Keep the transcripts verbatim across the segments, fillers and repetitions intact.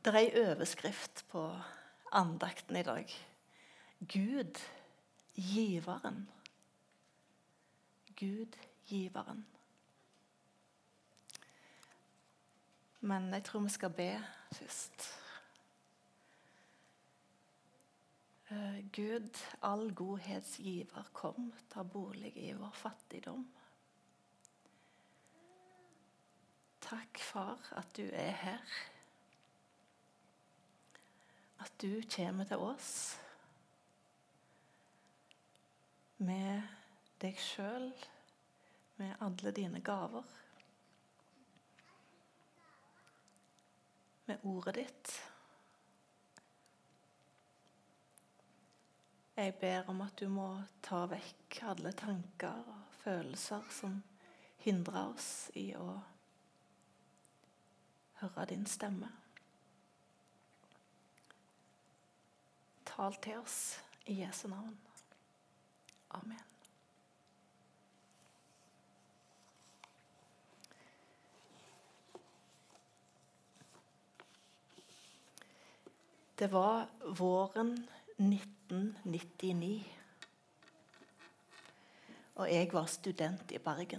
Det er en overskrift på andakten i dag. Gud, giveren. Gud, giveren. Men jeg tror vi skal be først. Uh, Gud, all godhetsgiver, kom, ta bolig i vår fattigdom. Takk, far, at du er her. At du kommer til oss med deg selv, med alle dine gaver. Med ordet ditt. Jeg ber om at du må ta vekk alle tanker og følelser som hindrer oss i å høre din stemme. Tal til oss i Jesu navn. Amen. Det var våren nitten nittini, og jeg var student i Bergen.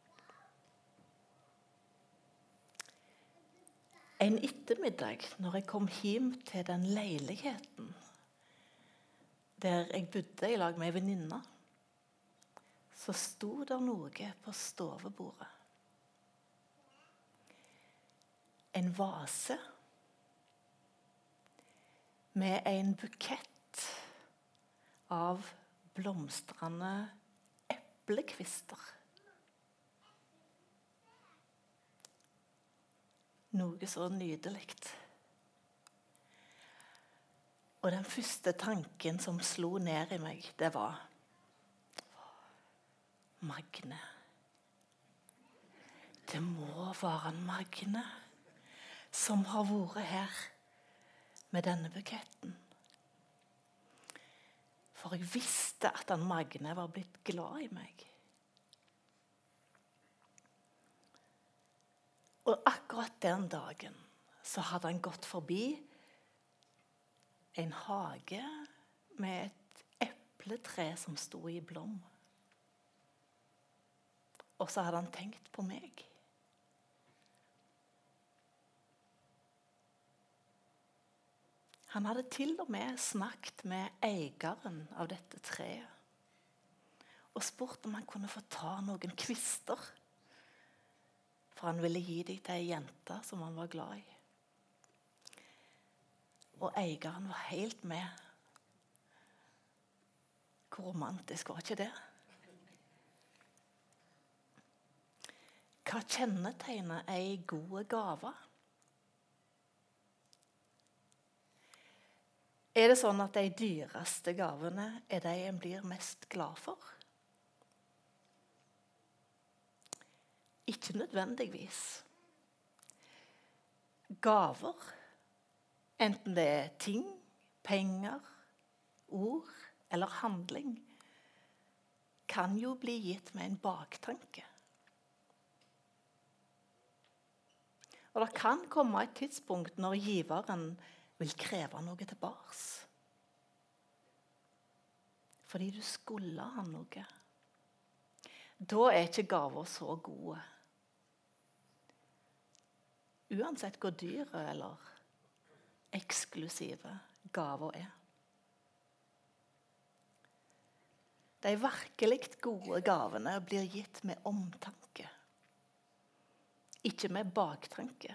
En ettermiddag, når jeg kom hjem til den leiligheten der jeg bodde i lag med en venninne, så sto der noe på stovebordet. En vase med en bukett av blomstrende eplekvister. Noe så nydelig. Og den første tanken som slo ned i meg, det var Magne. Det må være en Magne som har vært her med denne buketten. For jeg visste at han Magne var blitt glad i meg. Og akkurat den dagen så hadde han gått forbi en hage med et epletre som stod i blom. Og så hadde han tenkt på meg. Han hadde til og med snakket med eieren av dette treet og spurt om han kunne få ta noen kvister, for han ville gi dem til en jente som han var glad i. Og eieren var helt med. Hvor romantisk var ikke det? Hva kjennetegner en god gave? Er det sånn at de dyreste gavene er de en blir mest glad for? Ikke nødvendigvis. Gaver, enten det er ting, penger, ord eller handling, kan jo bli gitt med en baktanke. Og det kan komme et tidspunkt når giveren vil kreve noe tilbaks. Fordi du skulle ha noe. Da er ikke gaver så gode. Uansett hvor dyre eller eksklusive gaver er. De virkelig gode gavene blir gitt med omtanke. Ikke med baktanke.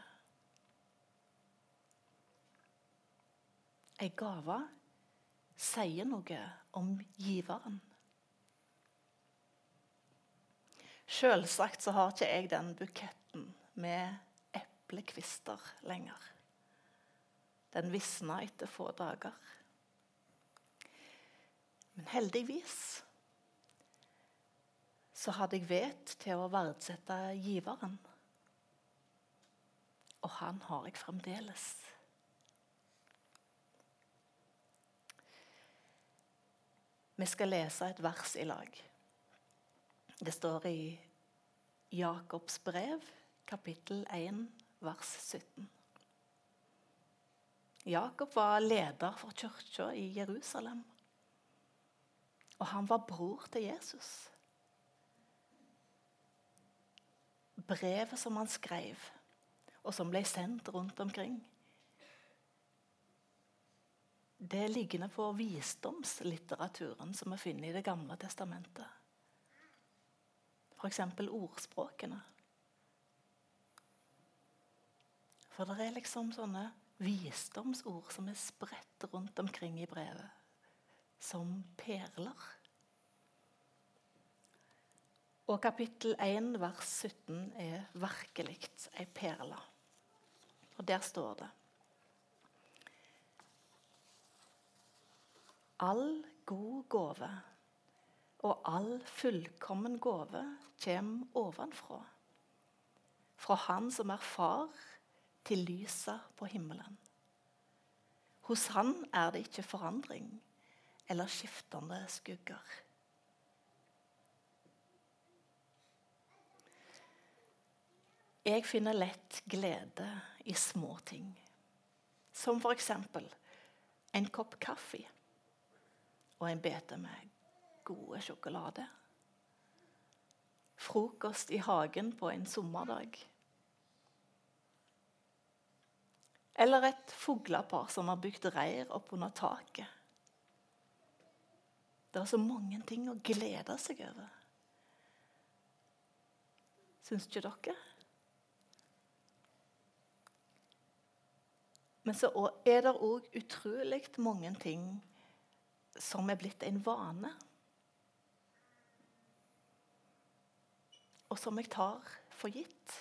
En gave sier noe om giveren. Selvsagt så har ikke jeg den buketten med eplekvister lenger. Den visna etter få dager. Men heldigvis så hadde jeg vet til å verdsette giveren. Og han har jeg fremdeles. Vi skal lese et vers i lag. Det står i Jakobs brev, kapittel én, vers sytten. Jakob var leder for kirka i Jerusalem. Og han var bror til Jesus. Brevet som han skrev, og som ble sendt rundt omkring, det ligger på visdomslitteraturen som vi finner i Det gamle testamentet. For eksempel ordspråkene. For det er liksom sånne visdomsord som er spredt rundt omkring i brevet, som perler. Og kapittel én, vers sytten er virkelig en perle. Og der står det: All god gåve og all fullkommen gåve kommer ovenfra, fra han som er far til lyset på himmelen. Hos han er det ikke forandring eller skiftende skugger. Jeg finner lett glede i små ting, som for eksempel en kopp kaffe og en bete med gode sjokolade. Frokost i hagen på en sommerdag. Eller et fuglepar som har bygd reir opp under taket. Det er så mange ting å glede seg over. Syns ikke dere? Men så er det også utrolig mange ting som er blitt en vane. Og som jeg tar for gitt.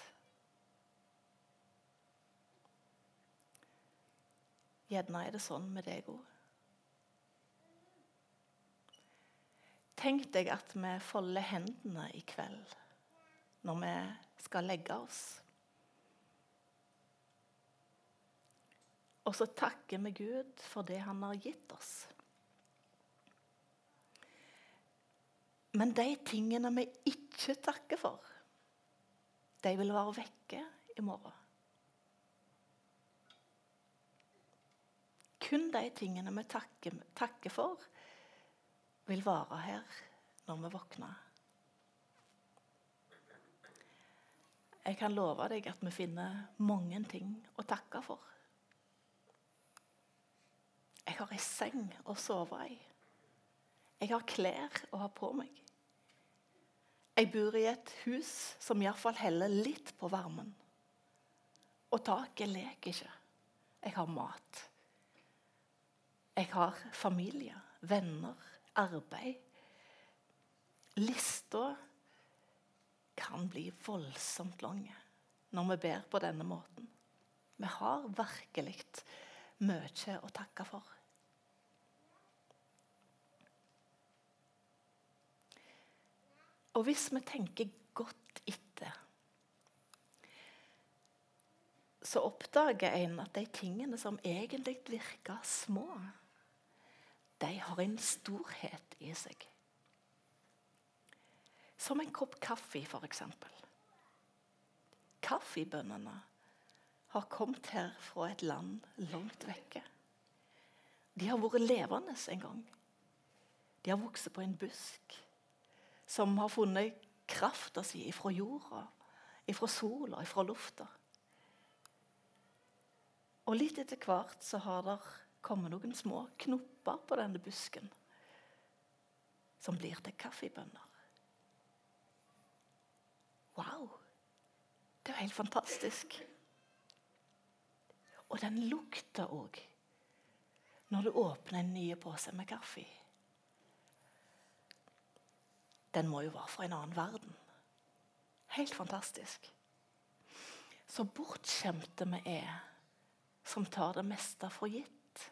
Gjerne er det sånn med deg også. Tenk deg at vi folder hendene i kveld når vi skal legge oss. Og så takker vi Gud for det han har gitt oss. Men de tingene vi ikke takker for, de vil være vekke i morgen. Kun de tingene vi takker, takker for, vil være her når vi våkner. Jeg kan love deg at vi finner mange ting å takke for. Jeg har en seng å sove i. Jeg har klær å ha på meg. Jeg bor i et hus som i hvert fall heller litt på varmen. Og taket leker ikke. Jeg har mat. Jeg har familie, venner, arbeid. Lista kan bli voldsomt lang når vi ber på denne måten. Vi har virkelig mye å takke for. Og hvis vi tenker godt etter, så oppdager en at de tingene som egentlig virker små, de har en storhet i seg. Som en kopp kaffe, for eksempel. Kaffebønnene har kommet her fra et land langt vekke. De har vært levende en gang. De har vokst på en busk som har funnet kraften sin ifra jorda, ifra sola, ifra lufta. Og litt etter hvert så har det kommet noen små knopper på denne busken som blir til kaffebønner. Wow! Det er jo helt fantastisk. Og den lukter også når du åpner en ny pose med kaffe. Den må jo være fra en annen verden. Helt fantastisk. Så bortskjemte vi er som tar det meste for gitt.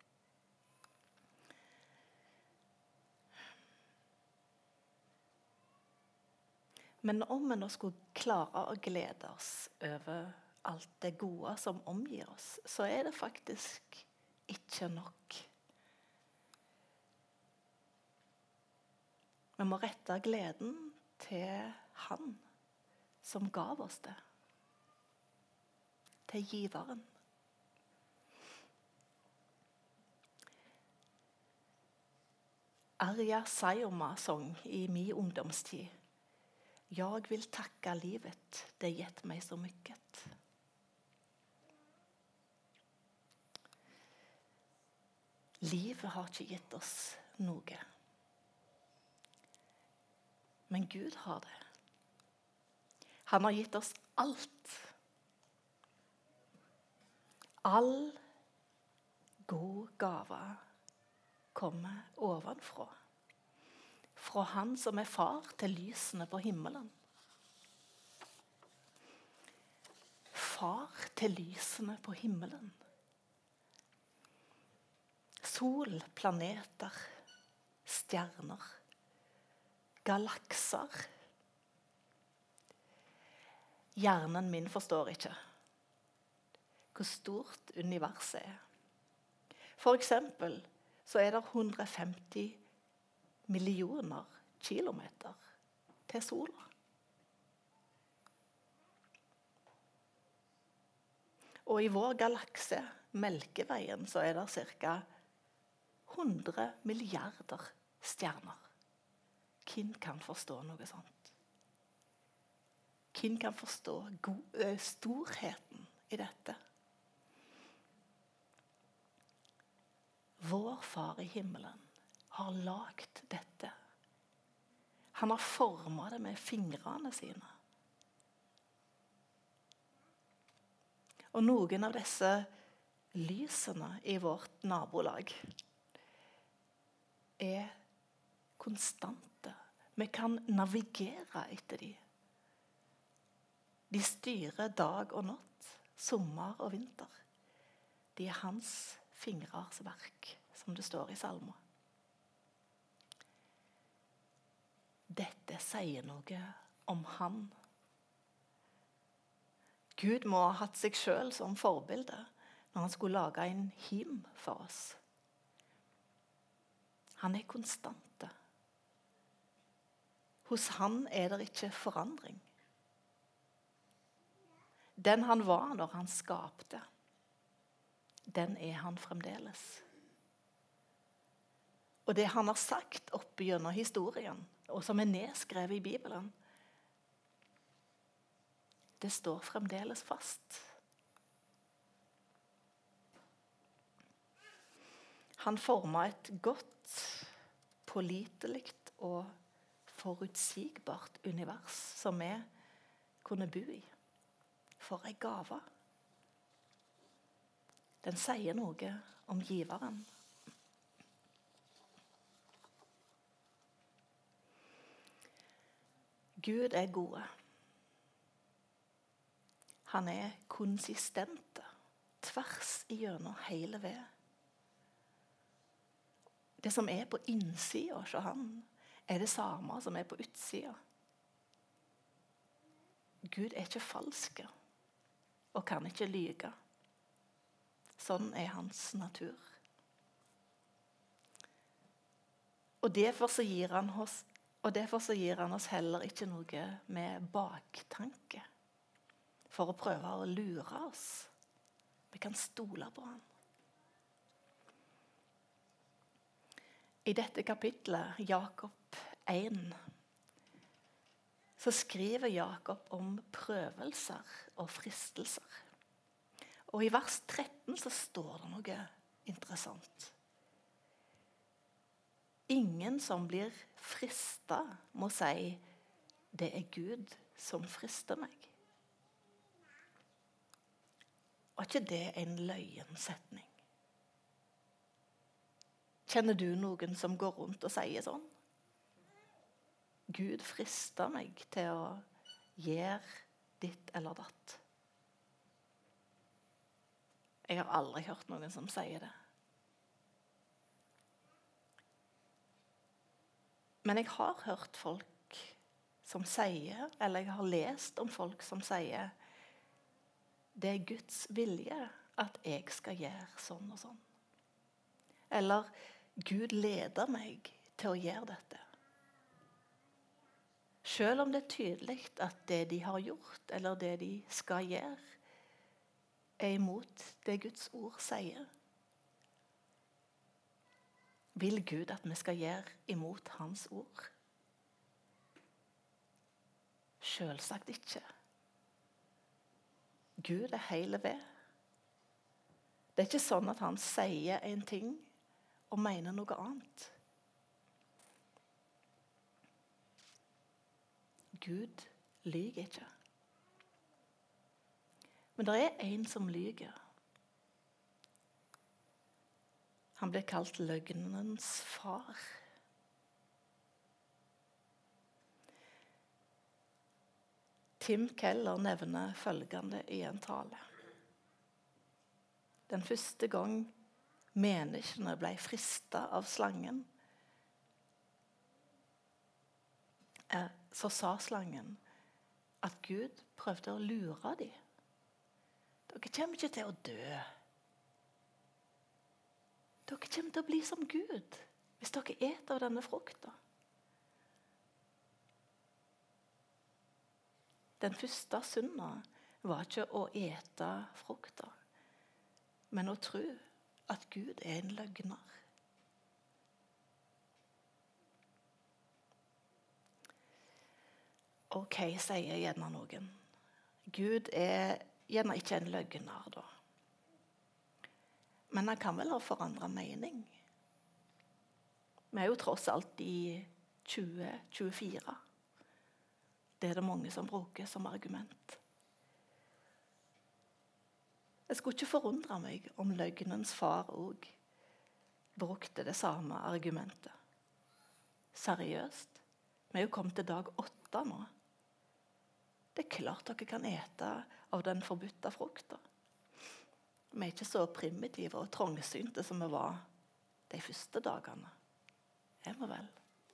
Men om vi nå skulle klare å glede oss over alt det gode som omgir oss, så er det faktisk ikke nok. Vi må rette gleden til han som gav oss det. Til giveren. Arja Sayoma-sång i min ungdomstid. Jeg vil takke livet, det gitt meg så mykket. Livet har ikke gitt oss noe. Men Gud har det. Han har gitt oss alt. All god gave kommer ovenfra. Fra han som er far til lysene på himmelen. Far til lysene på himmelen. Sol, planeter, stjerner, galakser. Hjernen min forstår ikke hvor stort universet er. For eksempel så er det hundre og femti millioner kilometer til sola. Og i vår galakse, Melkeveien, så er det cirka hundre milliarder stjerner. Hvem kan forstå noe sånt? Hvem kan forstå go- storheten i dette? Vår far i himmelen har lagt dette. Han har formet det med fingrene sine. Og noen av disse lysene i vårt nabolag er konstante. Vi kan navigere etter dem. De styrer dag og natt, sommer og vinter. De er hans fingrers verk, som det står i salmen. Dette sier noe om han. Gud må ha hatt seg selv som forbilde når han skulle lage en him for oss. Han er konstante. Hos han er det ikke forandring. Den han var når han skapte, den er han fremdeles. Og det han har sagt opp gjennom historien, og som er nedskrevet i Bibelen, det står fremdeles fast. Han formet et godt, pålitelig og forutsigbart univers som vi kunne bo i. For en gave. Den sier noe om giveren. Gud er gode. Han er konsistente, tvers igjennom hele ved. Det som er på innsida hos han, er det samme som er på utsida. Gud er ikke falske, og kan ikke lyge. Sånn er hans natur. Og derfor så gir han oss, og derfor så gir han oss heller ikke noe med baktanke, for å prøve å lure oss. Vi kan stole på han. I dette kapitlet, Jakob én, så skriver Jakob om prøvelser og fristelser. Og i vers tretten så står det noe interessant. Ingen som blir fristet må si, det er Gud som frister meg. Var ikke det en løyensetning? Kjenner du noen som går rundt og sier sånn? Gud frister meg til å gjøre ditt eller datt. Jeg har aldri hørt noen som sier det. Men jeg har hørt folk som sier, eller jeg har lest om folk som sier, det er Guds vilje at jeg skal gjøre sånn og sånn. Eller Gud leder meg til å gjøre dette. Selv om det er tydelig at det de har gjort, eller det de skal gjøre, er imot det Guds ord sier. Vil Gud at vi skal gjøre imot hans ord? Selvsagt ikke. Gud er hele ved. Det er ikke sånn at han sier en ting og mener noe annet. Gud lyger ikke. Men det er en som lyger. Han blir kalt løgnens far. Tim Keller nevner følgende i en tale. Den første gang menneskene ble fristet av slangen, så sa slangen at Gud prøvde å lure dem. Dere kommer ikke til å dø. Dere kommer til å bli som Gud hvis dere eter av denne frukten. Den første synden var ikke å ete frukten, men å tro at Gud er en løgner. Ok, sier gjerne noen. Gud er gjerne ikke en løgner da. Men han kan vel ha forandret mening. Vi er jo tross alt i tjue tjuefire. Det er det mange som bruker som argument. Jeg skulle ikke forundre meg om løgnens far også brukte det samme argumentet. Seriøst, vi er jo kommet til dag åtte nå. Det er klart dere kan ete av den forbudte frukten. Vi er ikke så primitive og trangsynte som vi var de første dagene. Er vi vel?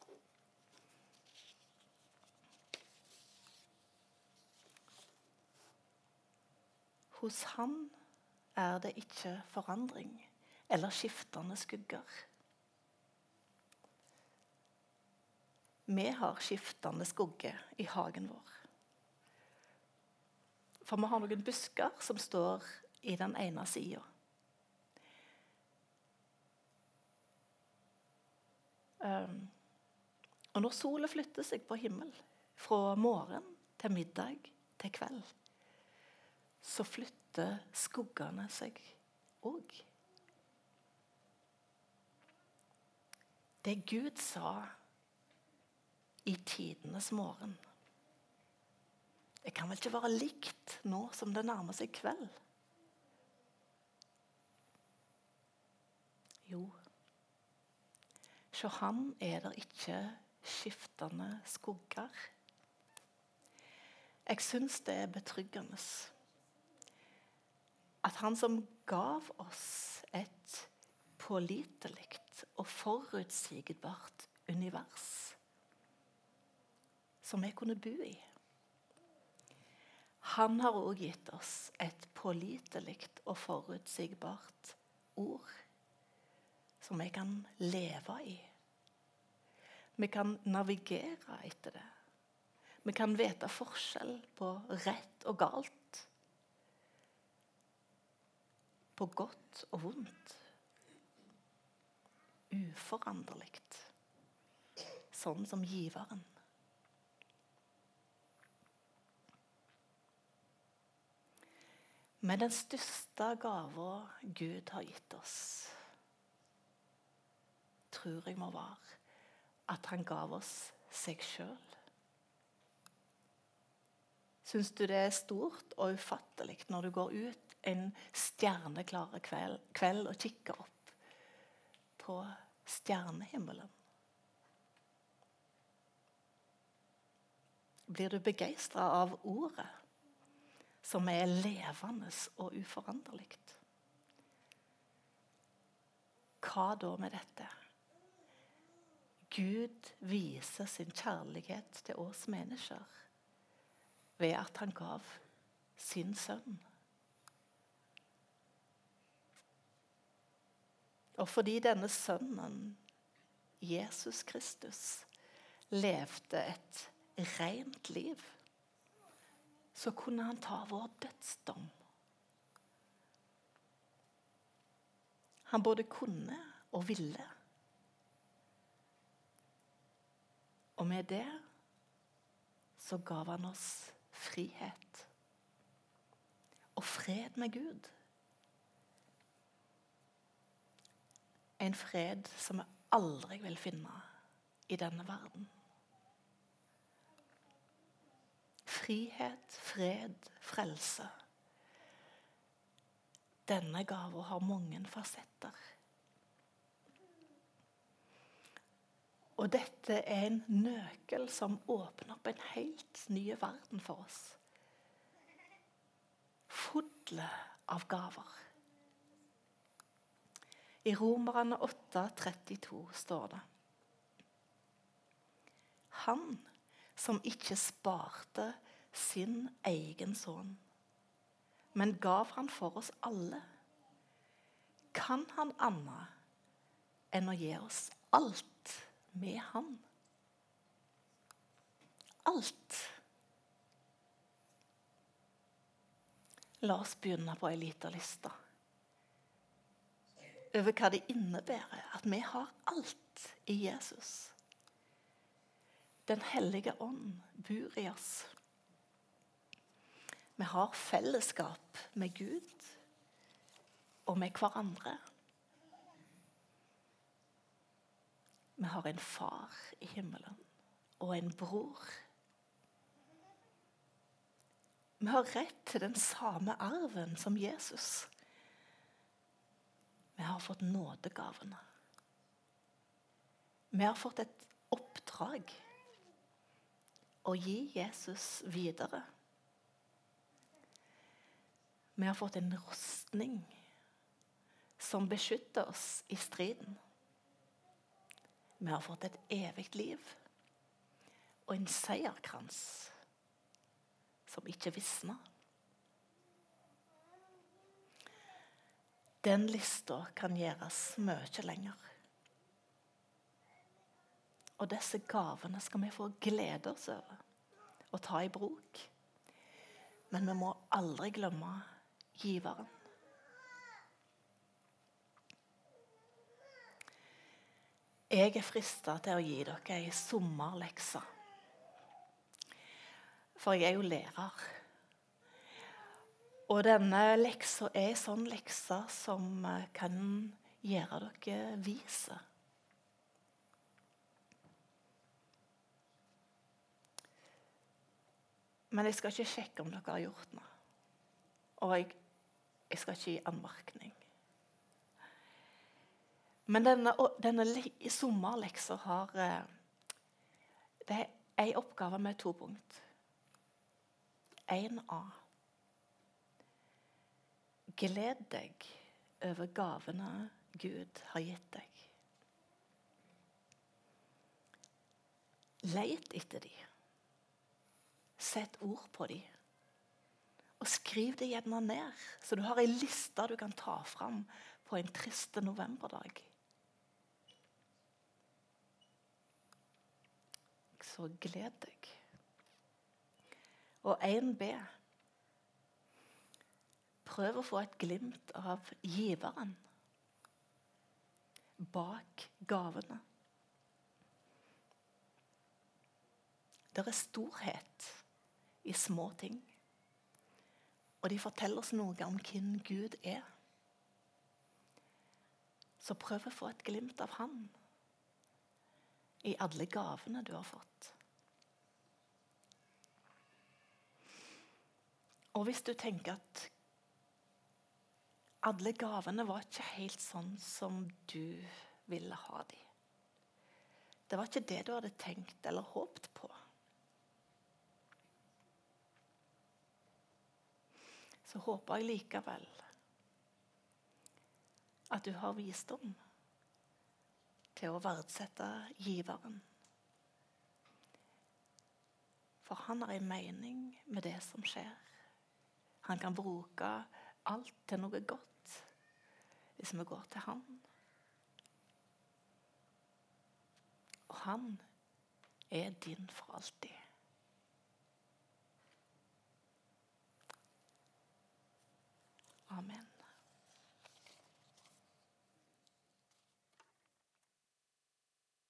Hos han er det ikke forandring eller skiftende skygger. Vi har skiftende skugger i hagen vår. For vi har noen busker som står i den ene siden. Um, og når solen flytter seg på himmel, fra morgen til middag til kveld, så flytter skuggene seg også. Det Gud sa i tidenes morgen, det kan vel ikke være likt nå som det nærmer seg kveld? Jo, så han er der ikke skiftende skugger. Jeg synes det er betryggende at han som gav oss et pålitelig og forutsigbart univers som vi kunne bo i. Han har også gitt oss et pålitelig og forutsigbart ord som vi kan leve i. Vi kan navigere etter det. Vi kan vite forskjell på rett og galt. På godt og vondt. Uforanderligt. Sånn som giveren. Med den største gaven Gud har gitt oss, tror jeg må være at han gav oss seg selv. Syns du det er stort og ufattelig når du går ut en stjerneklare kveld, kveld og kikker opp på stjernehimmelen? Blir du begeistret av ordet som er levende og uforanderligt? Hva da med dette? Gud viser sin kjærlighet til oss mennesker ved at han gav sin sønn. Og fordi denne sønnen, Jesus Kristus, levde et rent liv, så kunne han ta vår dødsdom. Han både kunne og ville Og med det så gav han oss frihet og fred med Gud. En fred som vi aldri vil finne i denne verden. Frihet, fred, frelse. Denne gaven har mange fasetter. Og dette er en nøkkel som åpner opp en helt ny verden for oss. Fulle av gaver. I Romerne åtte trettito står det: Han som ikke sparte sin egen sønn, men gav han for oss alle, kan han annet enn å gi oss alt med han. Alt. La oss begynne på en liten liste over hva det innebærer at vi har alt i Jesus. Den hellige ånd bor i oss. Vi har fellesskap med Gud og med hverandre. Vi har en far i himmelen og en bror. Vi har rett til den samme arven som Jesus. Vi har fått nådegavene. Vi har fått et oppdrag å gi Jesus videre. Vi har fått en rustning som beskytter oss i striden. Vi har fått et evigt liv og en seierkrans som ikke visner. Den lista kan gjøres mye lenger. Og disse gavene skal vi få glede oss over og ta i bruk. Men vi må aldri glemme giveren. Jeg er fristet til å gi dere en sommerlekse. For jeg er jo lærer. Og denne leksa er en sånn lekse som kan gjøre dere vise. Men jeg skal ikke sjekke om dere har gjort noe. Og jeg, jeg skal ikke gi anmerkning. Men denne, denne sommerleksa har det er en oppgave med to punkt. en A. Gled deg over gavene Gud har gitt deg. Leit etter de. Sett ord på de. Og skriv det gjerne ned, så du har en liste du kan ta fram på en triste novemberdag. Så gled deg. Og en B. Prøv å få et glimt av giveren bak gavene. Det er storhet i små ting. Og de forteller oss noe om hvem Gud er. Så prøv å få et glimt av han i alle gavene du har fått. Og hvis du tenker at alle gavene var ikke helt sånn som du ville ha de. Det var ikke det du hadde tenkt eller håpet på. Så håper jeg likevel at du har visdom til å verdsette giveren. For han har en mening med det som skjer. Han kan bruke alt til noe godt hvis vi går til han. Og han er din for alltid. Amen.